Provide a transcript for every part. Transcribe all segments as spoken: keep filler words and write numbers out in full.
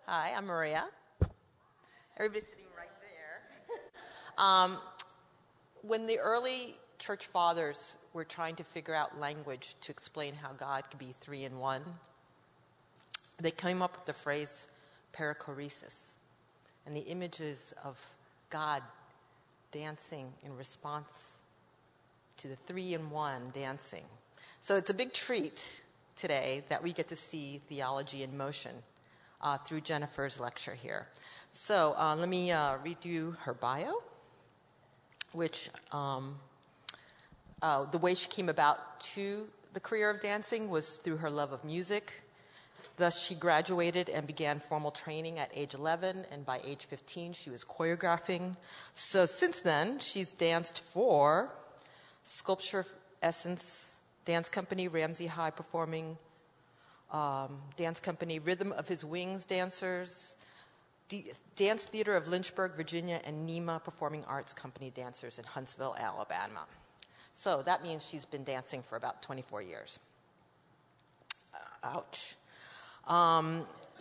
Hi, I'm Maria. Everybody's sitting right there. um, when the early church fathers were trying to figure out language to explain how God could be three in one, they came up with the phrase perichoresis and the images of God dancing in response to the three in one dancing. So it's a big treat today that we get to see theology in motion uh, through Jennifer's lecture here. So uh, let me uh, read you her bio, which um, uh, the way she came about to the career of dancing was through her love of music. Thus, she graduated and began formal training at age eleven, and by age fifteen, she was choreographing. So since then, she's danced for Sculpture Essence Dance Company, Ramsey High Performing um, Dance Company, Rhythm of His Wings Dancers, D- Dance Theater of Lynchburg, Virginia, and NEMA Performing Arts Company Dancers in Huntsville, Alabama. So that means she's been dancing for about twenty-four years. Uh, ouch. Um,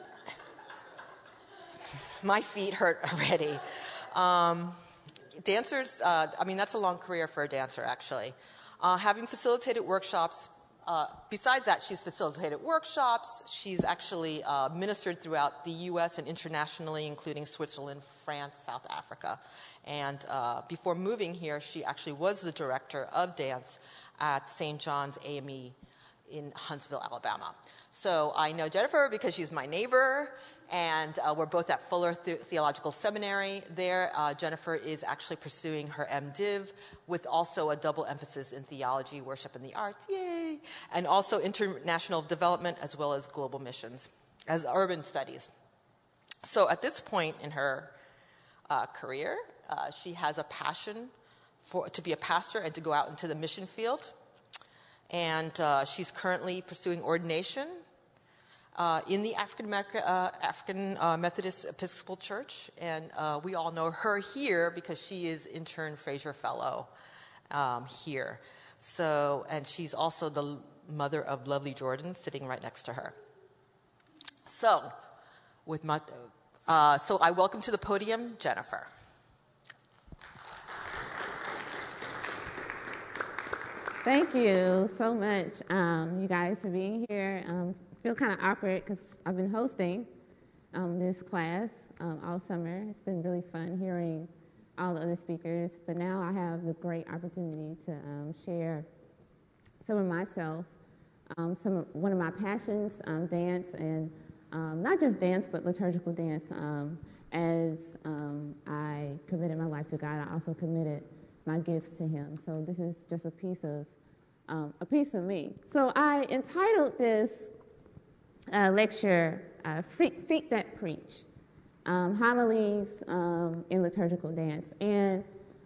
my feet hurt already. Um, dancers, uh, I mean, that's a long career for a dancer, actually. Uh, having facilitated workshops, uh, besides that, she's facilitated workshops. She's actually uh, ministered throughout the U S and internationally, including Switzerland, France, South Africa. And uh, before moving here, she actually was the director of dance at Saint John's A M E in Huntsville, Alabama. So I know Jennifer because she's my neighbor, and uh, we're both at Fuller The- Theological Seminary there. Uh, Jennifer is actually pursuing her MDiv with also a double emphasis in theology, worship, and the arts, yay, and also international development as well as global missions, as urban studies. So at this point in her uh, career, uh, she has a passion for to be a pastor and to go out into the mission field. And uh, she's currently pursuing ordination uh, in the African, America, uh, African uh, Methodist Episcopal Church. And uh, we all know her here because she is intern Fraser Fellow um, here. So, and she's also the mother of Lovely Jordan, sitting right next to her. So, with my, uh, so I welcome to the podium Jennifer. Thank you so much, um, you guys, for being here. Um, I feel kind of awkward because I've been hosting um, this class um, all summer. It's been really fun hearing all the other speakers, but now I have the great opportunity to um, share some of myself, um, some of, one of my passions, um, dance, and um, not just dance, but liturgical dance. Um, as um, I committed my life to God, I also committed my gifts to Him. So this is just a piece of um, a piece of me. So I entitled this uh, lecture uh, "Feet, Feet That Preach," um, homilies um, in liturgical dance, and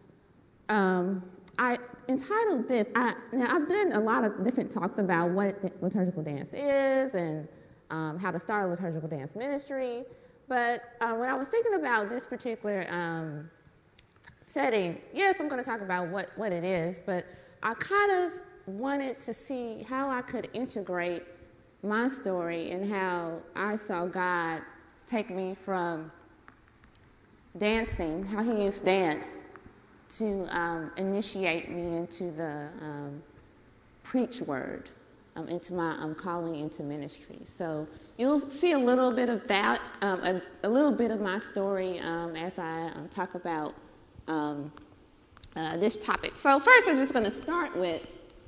um, I entitled this. I, now I've done a lot of different talks about what liturgical dance is and um, how to start a liturgical dance ministry, but uh, when I was thinking about this particular um, setting, yes, I'm going to talk about what, what it is, but I kind of wanted to see how I could integrate my story and how I saw God take me from dancing, how He used dance to um, initiate me into the um, preach word, um, into my um, calling into ministry. So you'll see a little bit of that, um, a, a little bit of my story um, as I um, talk about Um, uh, this topic. So first, I'm just going to start with,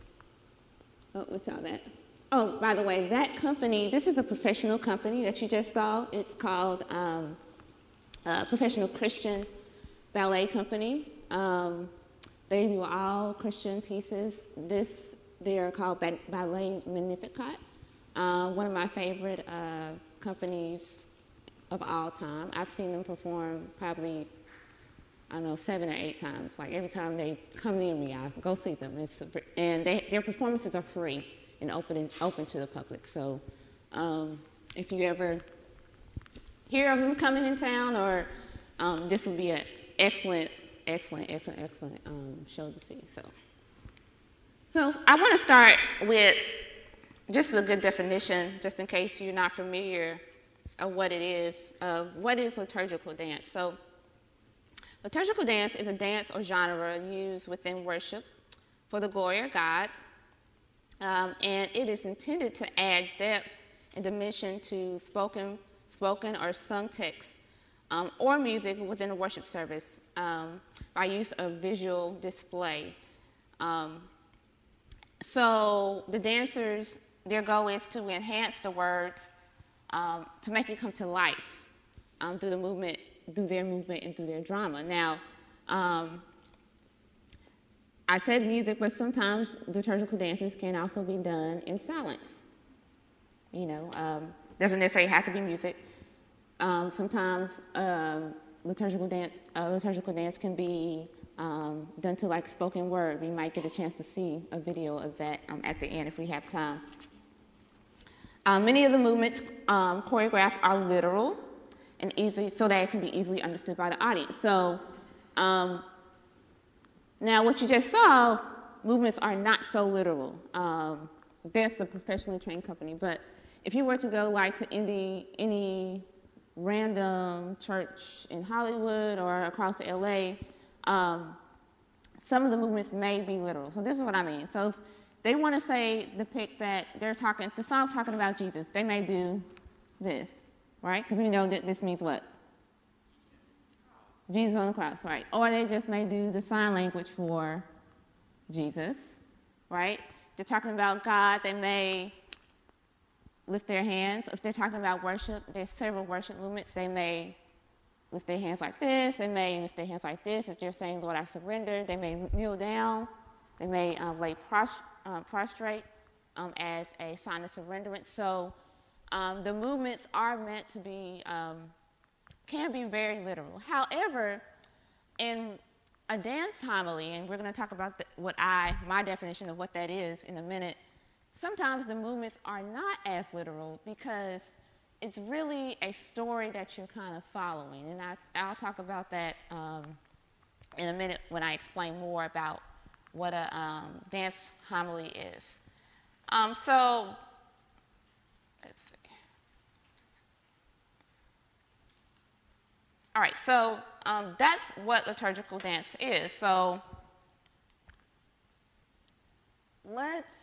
oh, what's all that? Oh, by the way, that company, this is a professional company that you just saw. It's called um, uh, Professional Christian Ballet Company. Um, they do all Christian pieces. This, they are called ba- Ballet Magnificat. Uh, one of my favorite uh, companies of all time. I've seen them perform probably I don't know, seven or eight times. Like every time they come near me, I go see them. It's, and they, their performances are free and open open to the public. So um, if you ever hear of them coming in town, or um, this will be an excellent, excellent, excellent, excellent um, show to see. So, so I want to start with just a good definition, just in case you're not familiar of what it is, of what is liturgical dance. So liturgical dance is a dance or genre used within worship for the glory of God, um, and it is intended to add depth and dimension to spoken, spoken or sung text um, or music within a worship service um, by use of visual display. Um, so the dancers, their goal is to enhance the words, um, to make it come to life um, through the movement, through their movement and through their drama. Now, um, I said music, but sometimes liturgical dances can also be done in silence. You know, um, doesn't necessarily have to be music. Um, sometimes um, liturgical dance, uh, liturgical dance can be um, done to like spoken word. We might get a chance to see a video of that um, at the end if we have time. Uh, many of the movements um, choreographed are literal and easy, so that it can be easily understood by the audience. So um, now what you just saw, movements are not so literal. Um, that's a professionally trained company, but if you were to go like to any, any random church in Hollywood or across L A, um, some of the movements may be literal. So this is what I mean. So if they want to say, depict that they're talking, the song's talking about Jesus, they may do this, right? Because we know that this means what? Jesus on the cross, right? Or they just may do the sign language for Jesus, right? If they're talking about God, they may lift their hands. If they're talking about worship, there's several worship movements. They may lift their hands like this. They may lift their hands like this. If they're saying, Lord, I surrender, they may kneel down. They may uh, lay pros- uh, prostrate um, as a sign of surrenderance. So um, the movements are meant to be, um, can be very literal. However, in a dance homily, and we're going to talk about the, what I, my definition of what that is in a minute, sometimes the movements are not as literal because it's really a story that you're kind of following. And I, I'll talk about that um, in a minute when I explain more about what a um, dance homily is. Um, so, let's see. All right, so um, that's what liturgical dance is. So let's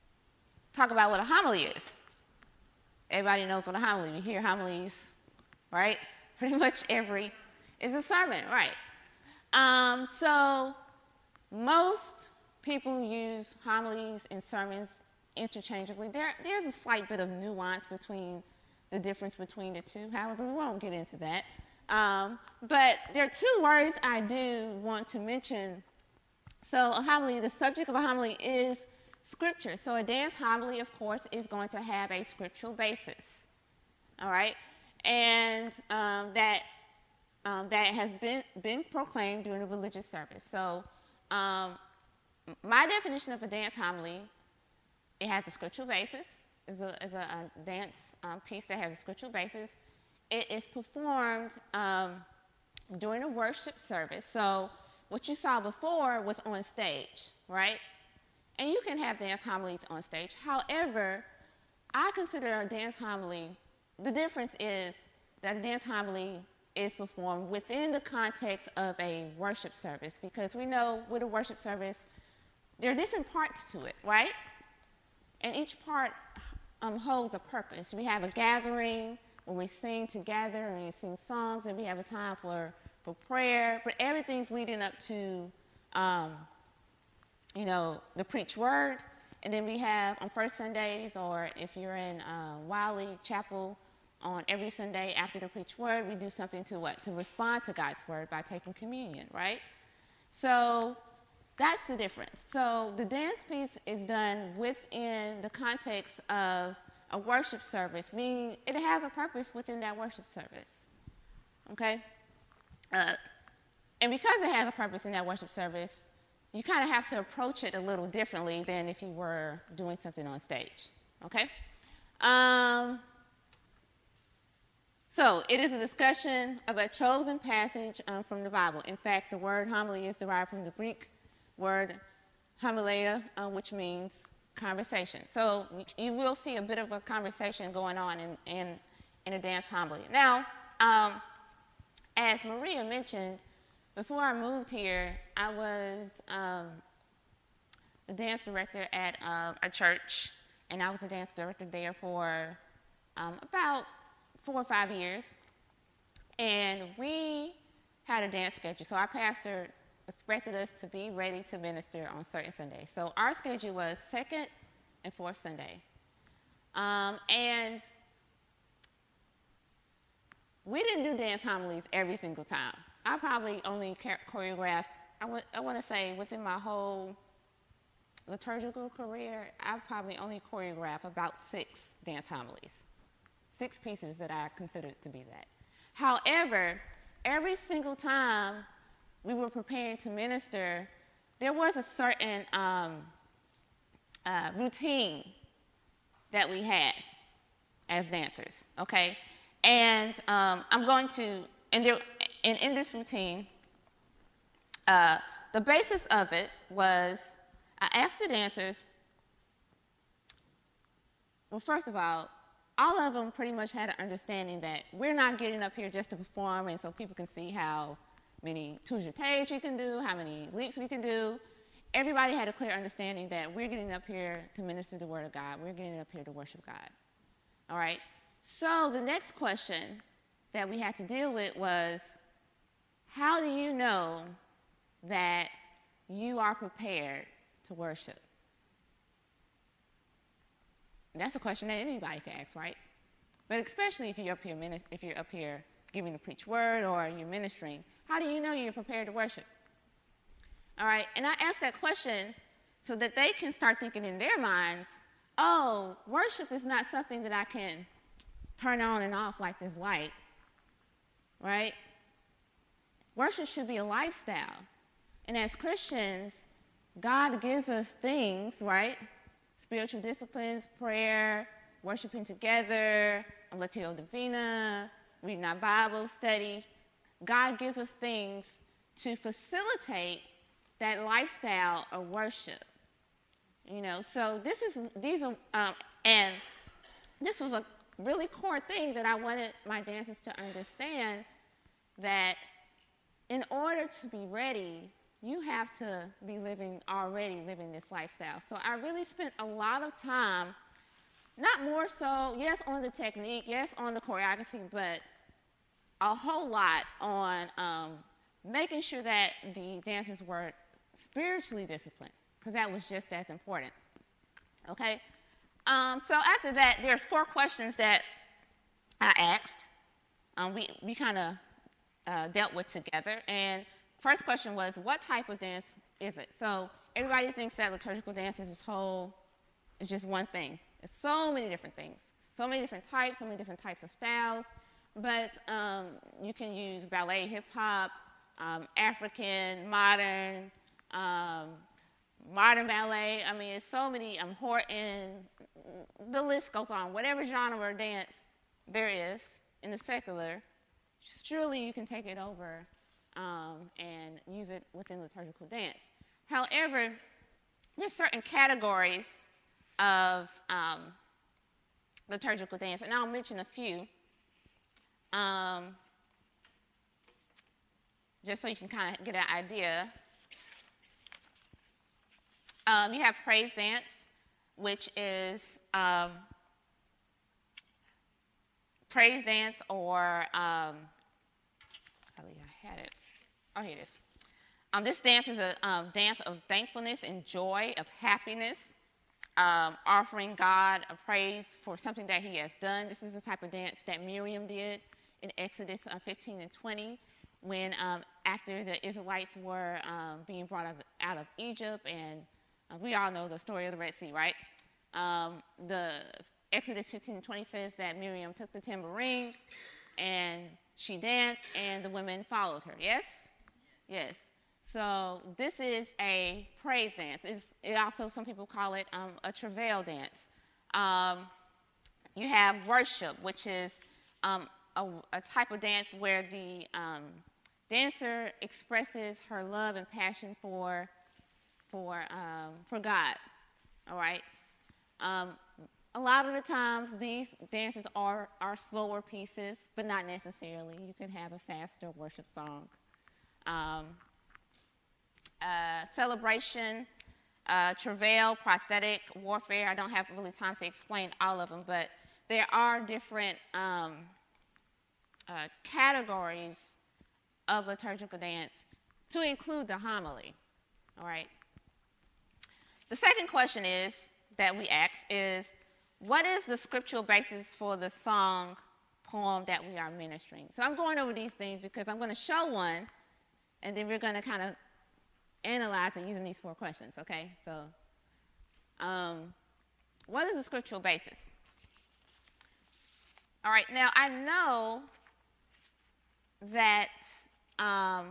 talk about what a homily is. Everybody knows what a homily is. We hear homilies, right? Pretty much every is a sermon, right? Um, so most people use homilies and sermons interchangeably. There, there's a slight bit of nuance between the difference between the two. However, we won't get into that. Um, but there are two words I do want to mention. So a homily, the subject of a homily is Scripture. So a dance homily, of course, is going to have a scriptural basis. All right? And um, that um, that has been, been proclaimed during a religious service. So um, my definition of a dance homily, it has a scriptural basis. It's a, it's a, a dance um, piece that has a scriptural basis. It is performed um, during a worship service. So what you saw before was on stage, right? And you can have dance homilies on stage. However, I consider a dance homily, the difference is that a dance homily is performed within the context of a worship service, because we know with a worship service, there are different parts to it, right? And each part um, holds a purpose. We have a gathering when we sing together and we sing songs, and we have a time for, for prayer, but everything's leading up to um, you know, the preached word. And then we have on first Sundays, or if you're in uh, Wiley Chapel, on every Sunday after the preached word, we do something to what? To respond to God's word by taking communion, right? So that's the difference. So the dance piece is done within the context of a worship service, meaning it has a purpose within that worship service, okay? Uh, and because it has a purpose in that worship service, you kind of have to approach it a little differently than if you were doing something on stage, okay? Um, so it is a discussion of a chosen passage um, from the Bible. In fact, the word homily is derived from the Greek word homileia, uh, which means conversation. So you will see a bit of a conversation going on in, in, in a dance homily. Now, um, as Maria mentioned, before I moved here, I was um, the dance director at uh, a church, and I was a dance director there for um, about four or five years. And we had a dance schedule. So our pastor expected us to be ready to minister on certain Sundays. So our schedule was second and fourth Sunday. Um, and we didn't do dance homilies every single time. I probably only choreographed, I, w- I want to say within my whole liturgical career, I probably only choreographed about six dance homilies. Six pieces that I considered to be that. However, every single time we were preparing to minister, there was a certain um, uh, routine that we had as dancers, okay? And um, I'm going to, and, there, and in this routine, uh, the basis of it was, I asked the dancers, well, first of all, all of them pretty much had an understanding that we're not getting up here just to perform and so people can see how many tours jetés we can do, how many leaps we can do. Everybody had a clear understanding that we're getting up here to minister the Word of God. We're getting up here to worship God. All right? So the next question that we had to deal with was, how do you know that you are prepared to worship? And that's a question that anybody can ask, right? But especially if you're up here, if you're up here giving the preach word or you're ministering, how do you know you're prepared to worship? All right, and I asked that question so that they can start thinking in their minds, oh, worship is not something that I can turn on and off like this light, right? Worship should be a lifestyle. And as Christians, God gives us things, right? Spiritual disciplines, prayer, worshiping together, Lectio Divina, reading our Bible, study. God gives us things to facilitate that lifestyle of worship. You know, so this is, these are, um, and this was a really core thing that I wanted my dancers to understand, that in order to be ready, you have to be living, already living this lifestyle. So I really spent a lot of time, not more so, yes, on the technique, yes, on the choreography, but a whole lot on um, making sure that the dancers were spiritually disciplined, because that was just as important. Okay? Um, so after that, there's four questions that I asked. Um, we we kind of uh, dealt with together. And first question was, what type of dance is it? So everybody thinks that liturgical dance is this whole, it's just one thing. It's so many different things, so many different types, so many different types of styles. But um, you can use ballet, hip hop, um, African, modern, um, modern ballet. I mean, it's so many, um, Horton, the list goes on. Whatever genre of dance there is in the secular, surely you can take it over um, and use it within liturgical dance. However, there's certain categories of um, liturgical dance, and I'll mention a few, um, just so you can kind of get an idea. Um, you have praise dance, which is um, praise dance or, um, I had it, oh, here it is. Um, this dance is a um, dance of thankfulness and joy, of happiness, um, offering God a praise for something that he has done. This is the type of dance that Miriam did in Exodus uh, fifteen and twenty, when um, after the Israelites were um, being brought out of, out of Egypt, and uh, we all know the story of the Red Sea, right? Um, the Exodus fifteen and twenty says that Miriam took the tambourine and she danced, and the women followed her. Yes? Yes. So this is a praise dance. It's, it also, some people call it um, a travail dance. Um, you have worship, which is um, a, a type of dance where the um, dancer expresses her love and passion for for um, for God. All right. Um, a lot of the times these dances are, are slower pieces, but not necessarily. You can have a faster worship song. Um, uh, celebration, uh, travail, prophetic, warfare. I don't have really time to explain all of them, but there are different um, uh, categories of liturgical dance to include the homily. All right. The second question is that we ask is, what is the scriptural basis for the song, poem that we are ministering? So I'm going over these things because I'm going to show one, and then we're going to kind of analyze it using these four questions, okay? So um, what is the scriptural basis? All right, now I know that um,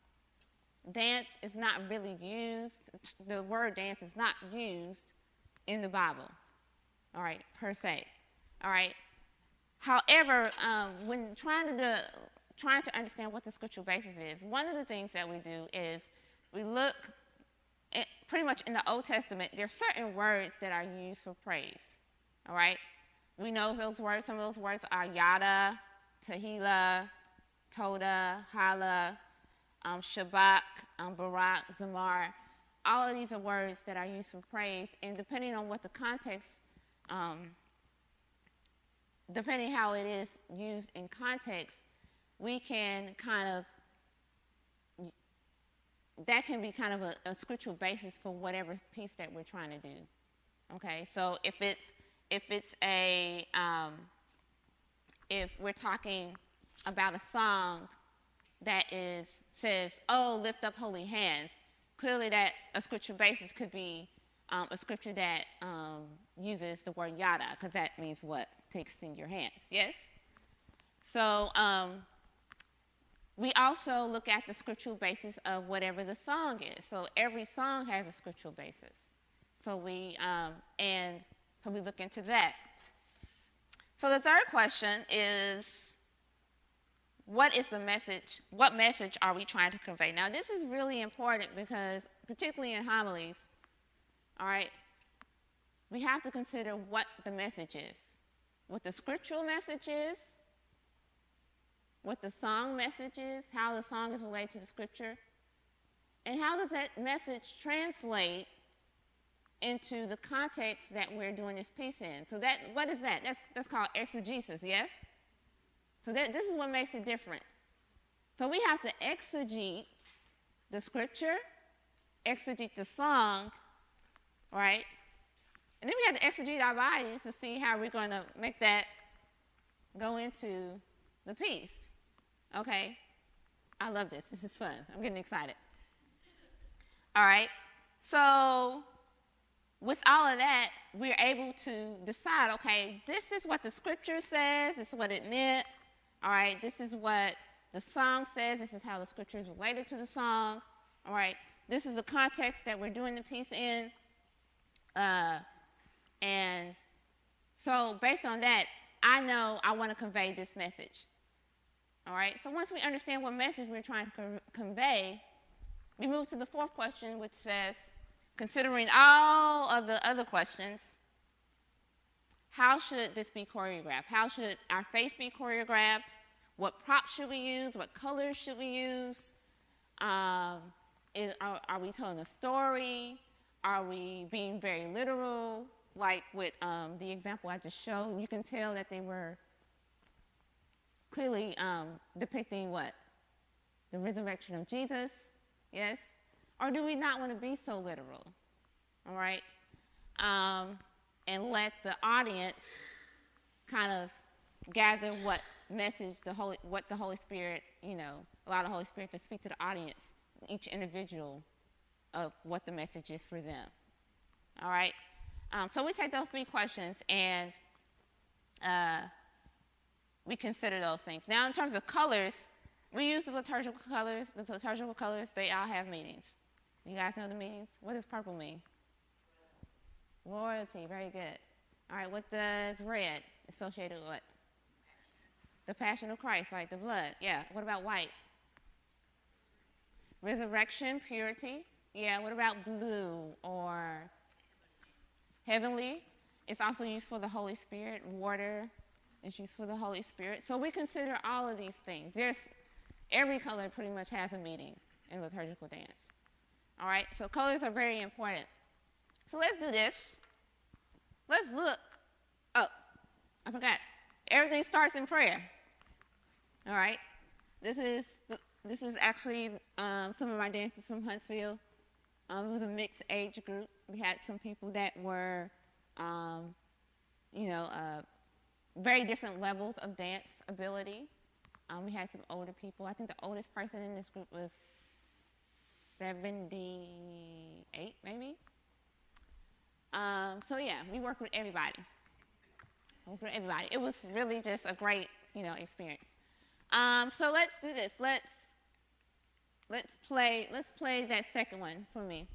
dance is not really used, the word dance is not used in the Bible, all right, per se, all right? However, um, when trying to, do, trying to understand what the scriptural basis is, one of the things that we do is we look at, pretty much in the Old Testament, there are certain words that are used for praise, all right? We know those words, some of those words are yada, tehillah, toda, hala, um, shabak, um, barak, zamar. All of these are words that are used for praise, and depending on what the context, um, depending how it is used in context, we can kind of, that can be kind of a, a scriptural basis for whatever piece that we're trying to do. Okay, so if it's if it's a um, if we're talking about a song that is says, "Oh, lift up holy hands," clearly that a scripture basis could be um, a scripture that um, uses the word yada, because that means what? To extend your hands. Yes. So um, we also look at the scriptural basis of whatever the song is. So every song has a scriptural basis. So we um, and so we look into that. So the third question is, what is the message? What message are we trying to convey? Now, this is really important because, particularly in homilies, all right, we have to consider what the message is, what the scriptural message is, what the song message is, how the song is related to the scripture, and how does that message translate into the context that we're doing this piece in. So that, what is that? That's, that's called exegesis, yes? So that, this is what makes it different. So we have to exegete the scripture, exegete the song, right? And then we have to exegete our bodies to see how we're going to make that go into the piece. Okay? I love this. This is fun. I'm getting excited. All right? So with all of that, we're able to decide, okay, this is what the scripture says, this is what it meant. All right, this is what the song says, this is how the scripture is related to the song. All right, this is the context that we're doing the piece in. Uh, and so based on that, I know I want to convey this message. All right, so once we understand what message we're trying to co- convey, we move to the fourth question, which says, considering all of the other questions, how should this be choreographed? How should our face be choreographed? What props should we use? What colors should we use? Um, is, are, are we telling a story? Are we being very literal? Like with um, the example I just showed, you can tell that they were clearly um, depicting what? The resurrection of Jesus, yes? Or do we not want to be so literal, all right? Um, and let the audience kind of gather what message the Holy, what the Holy Spirit, you know, allow the Holy Spirit to speak to the audience, each individual, of what the message is for them, all right? Um, so we take those three questions and uh, we consider those things. Now, in terms of colors, we use the liturgical colors. The liturgical colors, they all have meanings. You guys know the meanings? What does purple mean? Royalty, very good. All right, what does red associated with what? The passion of Christ, right? The blood, yeah. What about white? Resurrection, purity. Yeah, what about blue or heavenly? It's also used for the Holy Spirit. Water is used for the Holy Spirit. So we consider all of these things. There's every color pretty much has a meaning in liturgical dance. All right, so colors are very important. So let's do this. Let's look. Oh, I forgot. Everything starts in prayer. All right, this is this is actually um, some of my dancers from Huntsville. Um, it was a mixed age group. We had some people that were, um, you know, uh, very different levels of dance ability. Um, we had some older people. I think the oldest person in this group was seventy-eight, maybe. Um, so yeah, we worked with everybody. Worked with everybody. It was really just a great, you know, experience. Um, so let's do this. Let's let's play. Let's play that second one for me.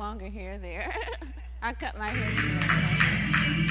longer hair there. I cut my hair.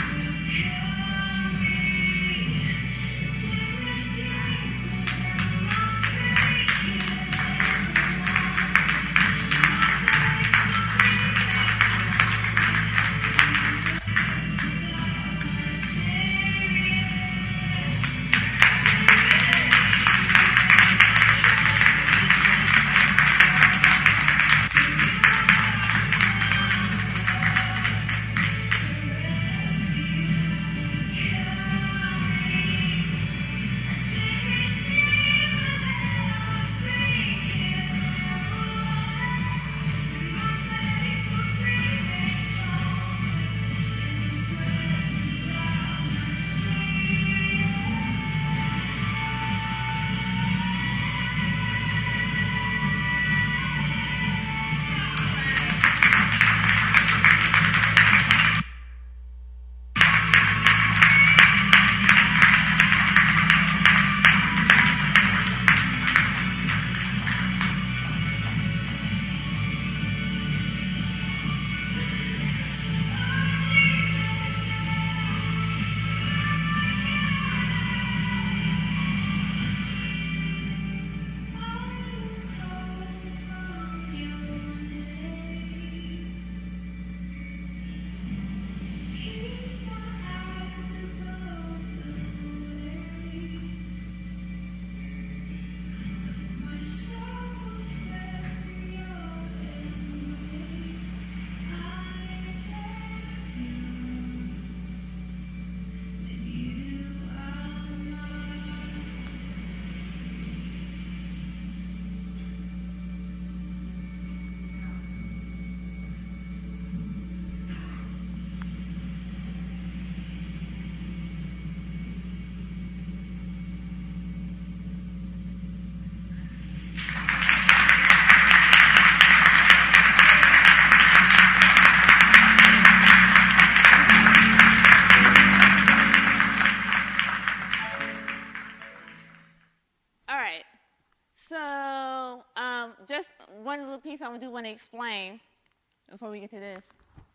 One little piece I do want to explain before we get to this.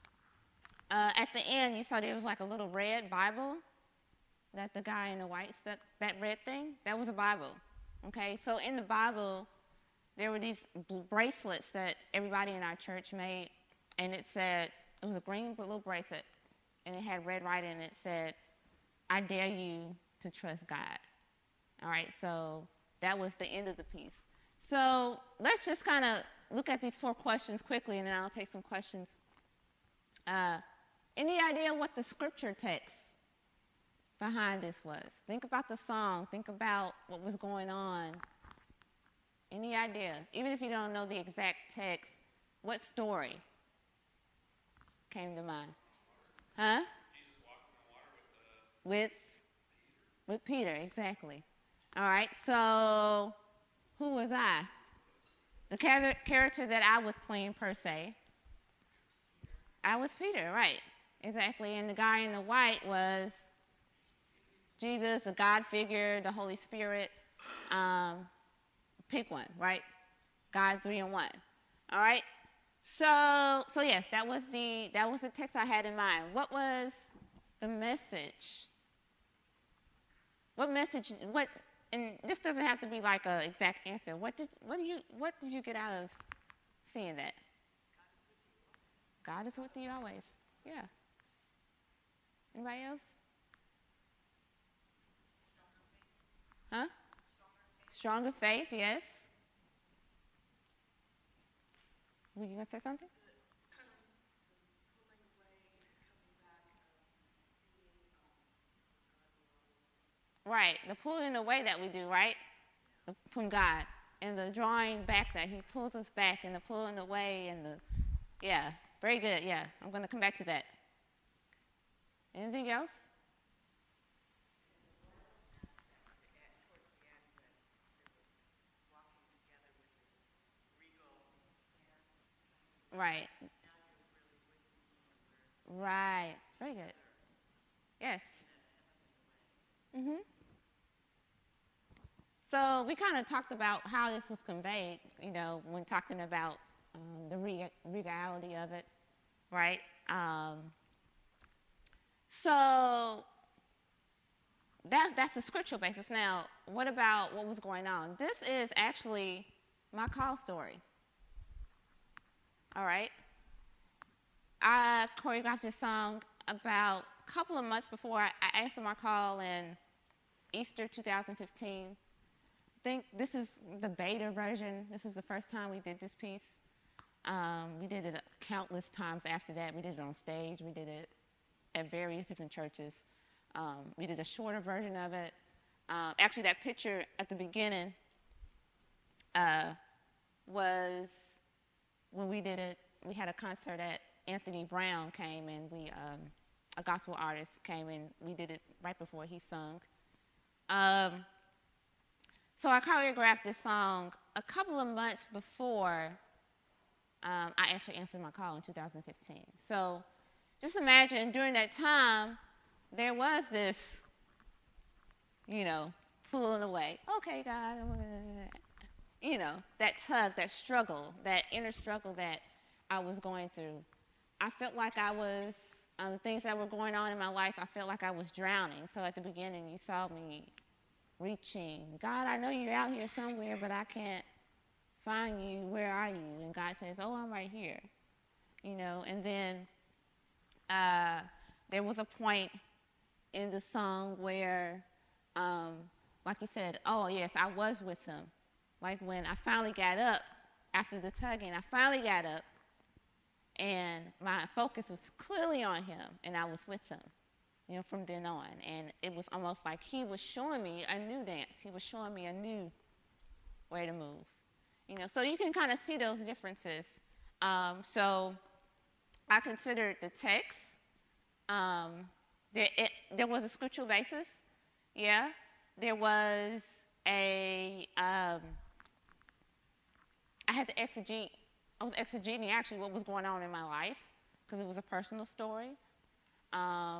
Uh, at the end, you saw there was like a little red Bible that the guy in the white stuck, that red thing, that was a Bible. Okay, so in the Bible, there were these bracelets that everybody in our church made, and it said, it was a green little bracelet, and it had red writing, and it said, I dare you to trust God. All right, so that was the end of the piece. So let's just kind of look at these four questions quickly, and then I'll take some questions. Uh, any idea what the scripture text behind this was? Think about the song. Think about what was going on. Any idea? Even if you don't know the exact text, what story came to mind? Huh? Jesus walking on water with, uh, with, with Peter, exactly. All right, so who was I? The char- character that I was playing, per se, I was Peter, right, exactly. And the guy in the white was Jesus, the God figure, the Holy Spirit. Um, pick one, right? God, three in one. All right. So, so yes, that was the that was the text I had in mind. What was the message? What message? What? And this doesn't have to be like an exact answer. What did what do you what did you get out of seeing that? God is with you always. Yeah. Anybody else? Huh? Stronger faith, yes. Were you going to say something? Right, the pulling away that we do, right? The, from God. And the drawing back that he pulls us back, and the pulling away, and the, yeah, very good, yeah. I'm going to come back to that. Anything else? Right. Right. Very good. Yes. Mm-hmm. So we kind of talked about how this was conveyed, you know, when talking about um, the re- regality of it, right? Um, so that's, that's the scriptural basis. Now, what about what was going on? This is actually my call story. All right? I choreographed this song about a couple of months before I, I answered my call in Easter two thousand fifteen. I think this is the beta version. This is the first time we did this piece. Um, we did it countless times after that. We did it on stage. We did it at various different churches. Um, we did a shorter version of it. Um, actually, that picture at the beginning uh, was when we did it. We had a concert at Anthony Brown came, and we um, a gospel artist came, and we did it right before he sung. Um, so I choreographed this song a couple of months before um, I actually answered my call in two thousand fifteen. So just imagine during that time, there was this, you know, pulling away. Okay, God, I'm gonna, you know, that tug, that struggle, that inner struggle that I was going through. I felt like I was, um, the things that were going on in my life, I felt like I was drowning. So at the beginning, you saw me reaching. God, I know you're out here somewhere, but I can't find you. Where are you? And God says, oh, I'm right here. You know, and then uh, there was a point in the song where, um, like you said, oh, yes, I was with him. Like when I finally got up after the tugging, I finally got up, and my focus was clearly on him, and I was with him, you know, from then on. And it was almost like he was showing me a new dance. He was showing me a new way to move, you know. So you can kind of see those differences. Um, so I considered the text. Um, there, it, there was a scriptural basis, yeah. There was a, um, I had to exegete. I was exegeting actually what was going on in my life because it was a personal story. Um,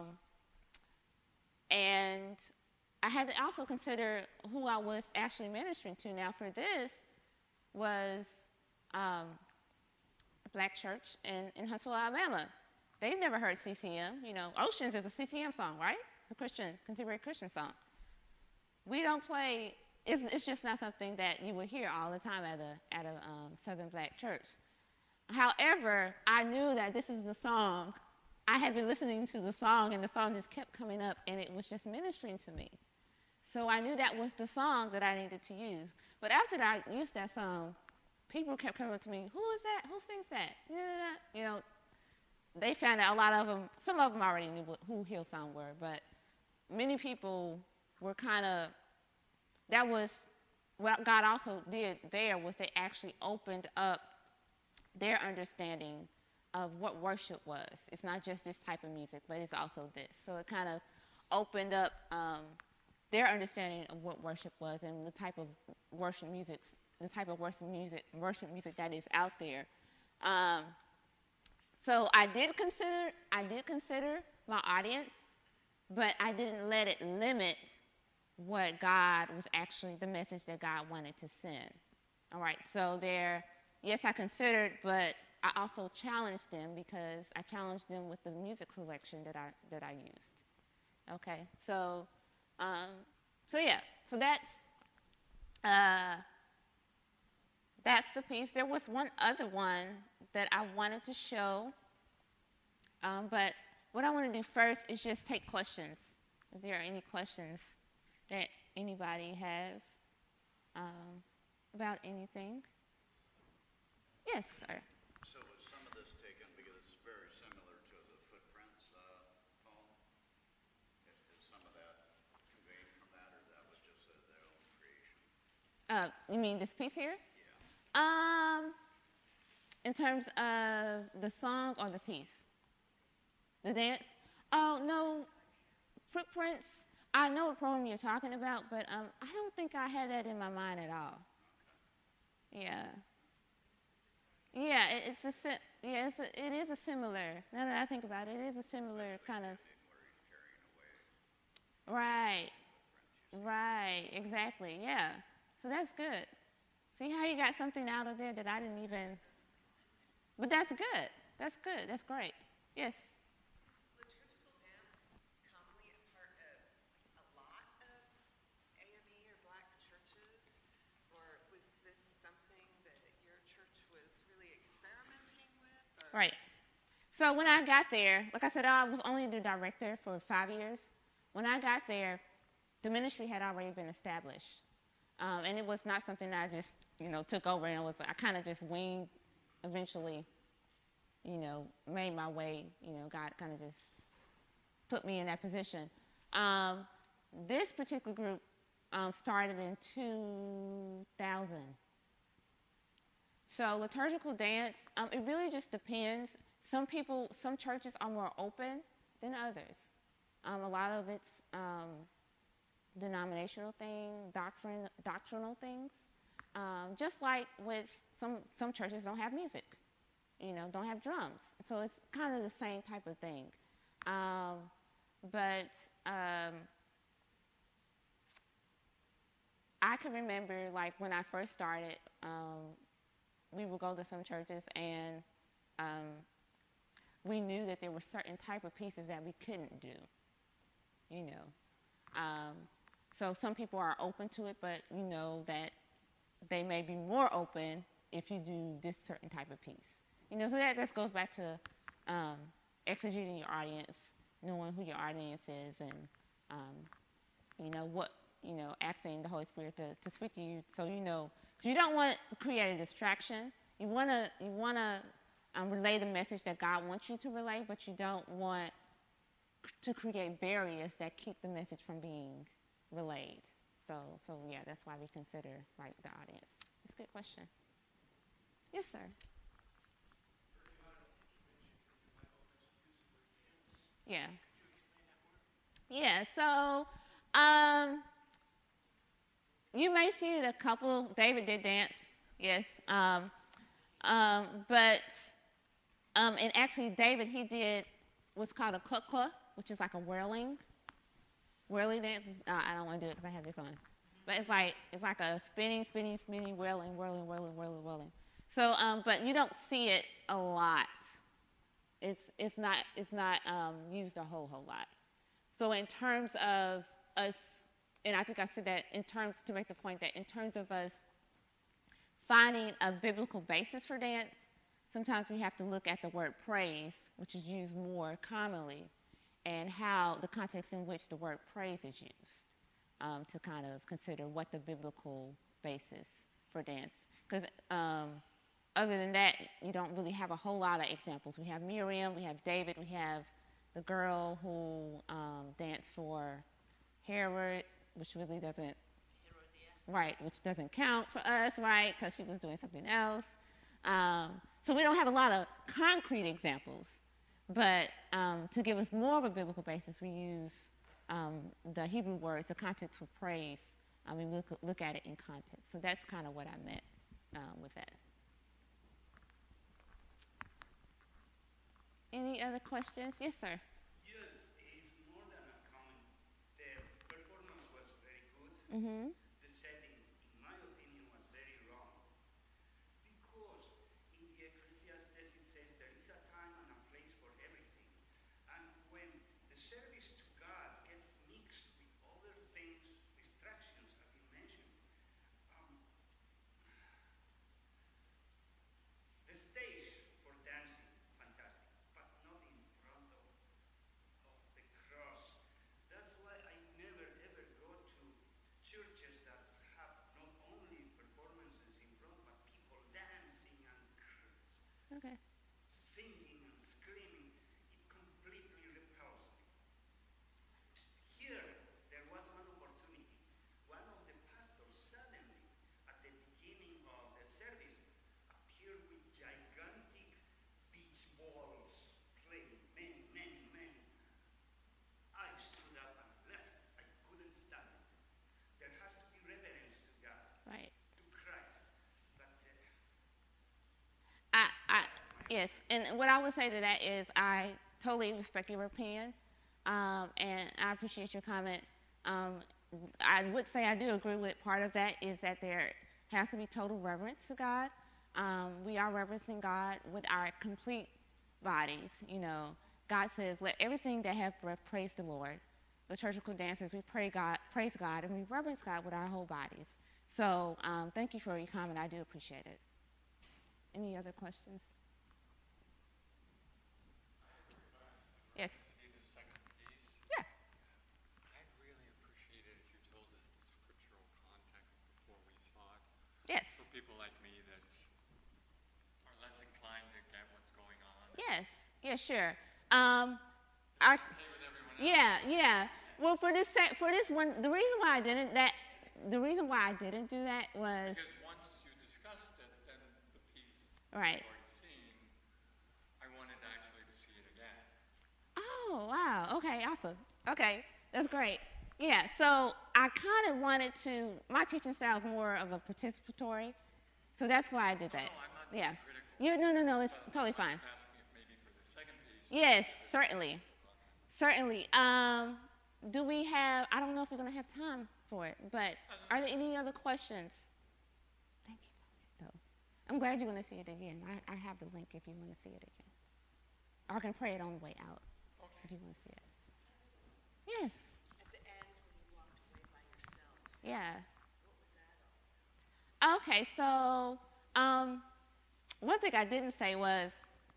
and I had to also consider who I was actually ministering to. Now, for this was um, a black church in, in Huntsville, Alabama. They've never heard C C M. You know, Oceans is a C C M song, right? It's a Christian, contemporary Christian song. We don't play, it's, it's just not something that you would hear all the time at a, at a um, Southern black church. However, I knew that this is the song. I had been listening to the song, and the song just kept coming up, and it was just ministering to me. So I knew that was the song that I needed to use. But after I used that song, people kept coming up to me, who is that? Who sings that? You know, they found out a lot of them, some of them already knew who Hillsong were, but many people were kind of, that was, what God also did there was they actually opened up their understanding of what worship was. It's not just this type of music, but it's also this. So it kind of opened up um, their understanding of what worship was and the type of worship music, the type of worship music, worship music that is out there. Um, so I did consider, I did consider my audience, but I didn't let it limit what God was actually, the message that God wanted to send. All right, so there, yes, I considered, but I also challenged them because I challenged them with the music selection that I that I used. Okay, so um, so yeah, so that's uh, that's the piece. There was one other one that I wanted to show, um, but what I want to do first is just take questions. Is there any questions that anybody has um, about anything? Yes, sir. So was some of this taken because it's very similar to the Footprints uh, poem? Is some of that conveyed from that, or that was just uh, their own creation? Uh, you mean this piece here? Yeah. Um, in terms of the song or the piece? The dance? Oh, no. Footprints, I know what program you're talking about, but um, I don't think I had that in my mind at all. Yeah. Yeah, it, it's a si- yeah, it's a, it is a similar. Now that I think about it, it is a similar kind of. Right, right, exactly. Yeah, so that's good. See how you got something out of there that I didn't even But that's good. That's good. That's great. Yes. Is liturgical dance commonly a part of a lot of A M E or black churches? Or was this something that your church was really experimenting with? Or? Right. So when I got there, like I said, I was only the director for five years. When I got there, the ministry had already been established. Um, and it was not something that I just, you know, took over, and it was, I kind of just winged, eventually, you know, made my way, you know, God kind of just put me in that position. Um, this particular group um, started in two thousand. So liturgical dance, um, it really just depends. Some people, some churches are more open than others. Um, a lot of it's um, denominational thing, doctrine, doctrinal things. Um, just like with some, some churches don't have music, you know, don't have drums. So it's kind of the same type of thing. Um, but um, I can remember, like, when I first started, um, we would go to some churches, and um, we knew that there were certain type of pieces that we couldn't do, you know. Um, so some people are open to it, but you know that they may be more open if you do this certain type of piece. You know, so that, that goes back to um, exegeting your audience, knowing who your audience is, and, um, you know, what, you know, asking the Holy Spirit to, to speak to you, so you know, because you don't want to create a distraction. You want to you want to um, relay the message that God wants you to relay, but you don't want to create barriers that keep the message from being relayed. So, so yeah, that's why we consider, like, the audience. It's a good question. Yes, sir. Yeah. Yeah. So, um, you may see it a couple. David did dance, yes. Um, um, but, um, and actually, David, he did what's called a kukla, which is like a whirling. Whirling dance. Is, uh, I don't want to do it because I have this on. But it's like it's like a spinning, spinning, spinning, whirling, whirling, whirling, whirling, whirling. So, um, but you don't see it a lot. It's it's not it's not um, used a whole whole lot. So in terms of us, and I think I said that in terms to make the point that in terms of us finding a biblical basis for dance, sometimes we have to look at the word praise, which is used more commonly, and how the context in which the word praise is used, um, to kind of consider what the biblical basis for dance. Because um, other than that, you don't really have a whole lot of examples. We have Miriam, we have David, we have the girl who um, danced for Herod, which really doesn't, Herodias. Right, which doesn't count for us, right, because she was doing something else. Um, so we don't have a lot of concrete examples. But um, to give us more of a biblical basis, we use um, the Hebrew words, the context for praise. I mean, we look, look at it in context. So that's kind of what I meant um, with that. Any other questions? Yes, sir. Yes, it's more than a comment. The performance was very good. Mm-hmm. The setting, in my opinion, was very wrong. Because in the Ecclesiastes it says there is a time and a place for everything. And when the service to God gets mixed with other things, distractions, as he mentioned, um, the stage for dancing, fantastic, but not in front of, of the cross. That's why I never ever go to churches that have not only performances in front, but people dancing and Okay. singing and screaming. It completely repels me. Here, there was one opportunity. One of the pastors suddenly, at the beginning of the service, appeared with gigantic beach balls, playing many, many, many. I stood up and left. I couldn't stand it. There has to be reverence to God, Right. to Christ. But uh, I, I, yes, and what I would say to that is I totally respect your opinion, um, and I appreciate your comment. Um, I would say I do agree with part of that is that there has to be total reverence to God. um, we are reverencing God with our complete bodies. You know, God says, let everything that have breath praise the Lord. Liturgical dancers, we pray God, praise God, and we reverence God with our whole bodies. So um, thank you for your comment. I do appreciate it. Any other questions? Yes. Yeah. I'd really appreciate it if you told us the scriptural context before we saw it. Yes. For people like me that are less inclined to get what's going on. Yes. Yeah, sure. Um, our, yeah, yeah. Well, for this sec- for this one, the reason why I didn't that the reason why I didn't do that was because once you discussed it, then the piece right. you've already seen, I wanted actually to see it again. Oh, wow. Okay, awesome. Okay, that's great. Yeah, so I kind of wanted to, my teaching style is more of a participatory, so that's why I did that. No, I'm not yeah. critical. Yeah, no, no, no, it's But totally I'm fine. just asking if maybe for the second piece. Yes, certainly. Certainly. Um, do we have, I don't know if we're going to have time for it, but are there any other questions? Thank you. Though. I'm glad you're going to see it again. I, I have the link if you want to see it again. Or I can pray it on the way out Okay. if you want to see it. Yes. At the end, when you walked away by yourself, Yeah. what was that all about? Okay, so um, one thing I didn't say was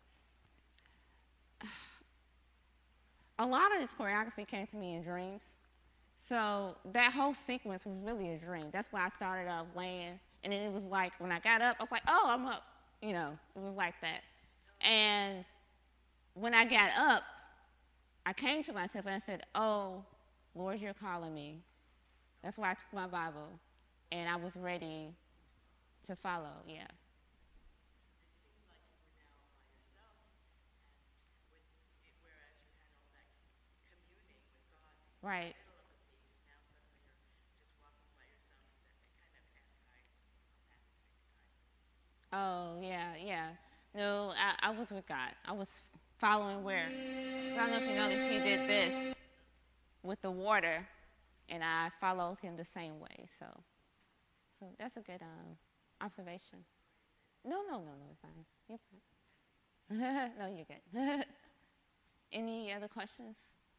a lot of this choreography came to me in dreams. So that whole sequence was really a dream. That's why I started off laying, and then it was like when I got up, I was like, oh, I'm up. You know, it was like that. And when I got up, I came to myself and I said, oh, Lord, you're calling me. That's why I took my Bible, and I was ready to follow, yeah. It seemed like you were now by yourself, and with, it, whereas you had all that communing with God Right. in the middle of a piece, now suddenly you're just walking by yourself, that, that kind of anti, Oh, yeah, yeah. No, I, I was with God. I was following where. I don't know if you noticed, he did this with the water, and I followed him the same way. So, so that's a good um, observation. No, no, no, no, you're fine. You're fine. No, you're good. Any other questions?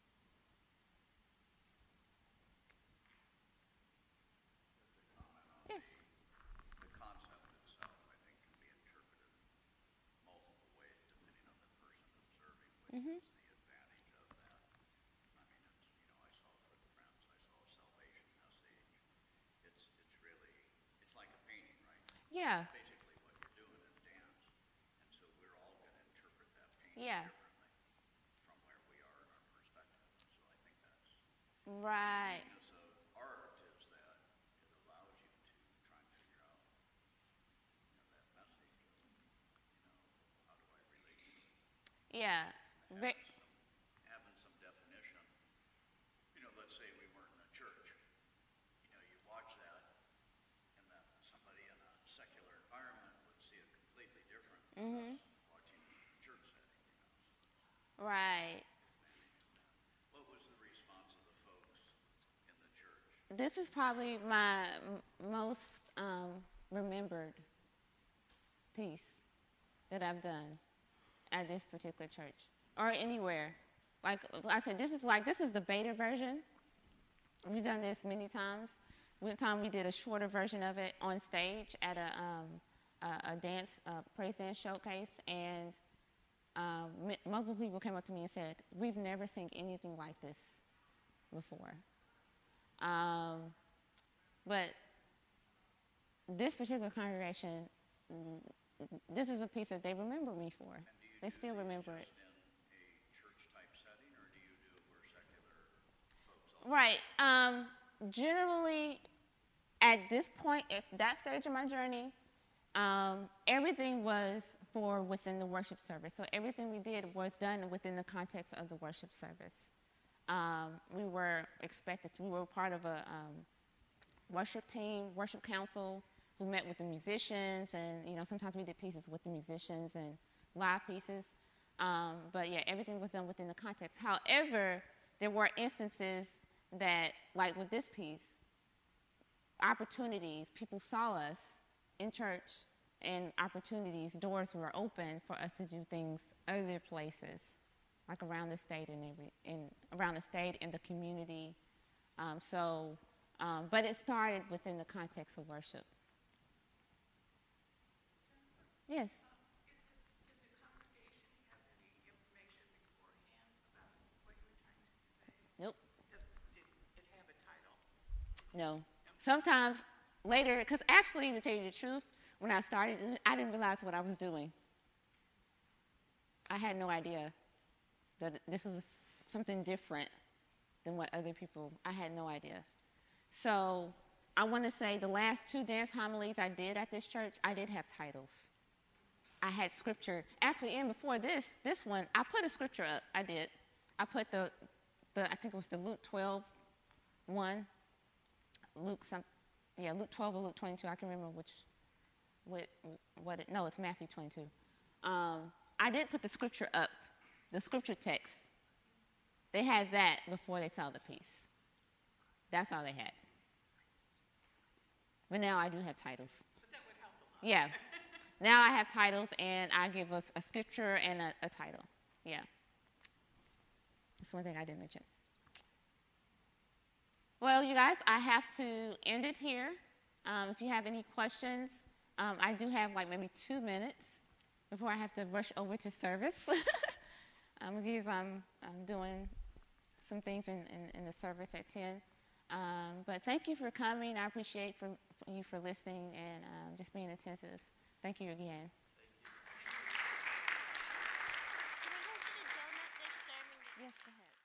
Yes. The concept itself, I think, can be interpreted multiple ways depending on the person observing, which Mm-hmm. is the advantage of that. I mean, it's, you know, I saw footprints, I saw salvation message. It's, it's really, it's like a painting, right? Yeah. Basically what you're doing is dance. And so we're all going to interpret that painting Yeah. differently from where we are in our perspective. So I think that's Right. the genius of art is that it allows you to try and figure out, you know, that message of, you know, how do I relate to it? Yeah. Ve- Having some, having some definition. You know, let's say we weren't in a church. You know, you watch that, and that somebody in a secular environment would see it completely different from Mhm. us watching it in a church setting, you know. So Right. what was the response of the folks in the church? This is probably my m- most um, remembered piece that I've done at this particular church or anywhere. Like I said, this is like this is the beta version. We've done this many times. One time we did a shorter version of it on stage at a um, a, a dance uh, praise dance showcase, and um, m- multiple people came up to me and said, "We've never seen anything like this before." Um, but this particular congregation, mm, this is a piece that they remember me for. They still remember it. In a church-type setting, or do you do it where secular folks all Right. Um, generally, at this point, at that stage of my journey, um, everything was for within the worship service. So everything we did was done within the context of the worship service. Um, we were expected to, we were part of a um, worship team, worship council, who met with the musicians, and you know sometimes we did pieces with the musicians and live pieces. Um, but yeah, everything was done within the context. However, there were instances that, like with this piece, opportunities, people saw us in church and opportunities, doors were open for us to do things other places, like around the state and every, in, around the state and the community. Um, so, um, but it started within the context of worship. Yes. Nope. Did it have a title? No. Sometimes later, because actually, to tell you the truth, when I started, I didn't realize what I was doing. I had no idea that this was something different than what other people, I had no idea. So I want to say the last two dance homilies I did at this church, I did have titles. I had scripture. Actually, and before this, this one, I put a scripture up. I did. I put the, the I think it was the Luke twelve, one. Luke some, yeah, Luke twelve or Luke twenty-two. I can remember which, what, what it, no, it's Matthew twenty-two. Um, I did put the scripture up, the scripture text. They had that before they saw the piece. That's all they had. But now I do have titles. But that would help a lot. Yeah. Now I have titles, and I give us a scripture and a, a title. Yeah. That's one thing I didn't mention. Well, you guys, I have to end it here. Um, if you have any questions, um, I do have like maybe two minutes before I have to rush over to service. um, because I'm, I'm doing some things in, in, in the service at ten. Um, but thank you for coming. I appreciate for, for you for listening and um, just being attentive. Thank you again. Can I go get a donut? They're serving it. Yes, go ahead.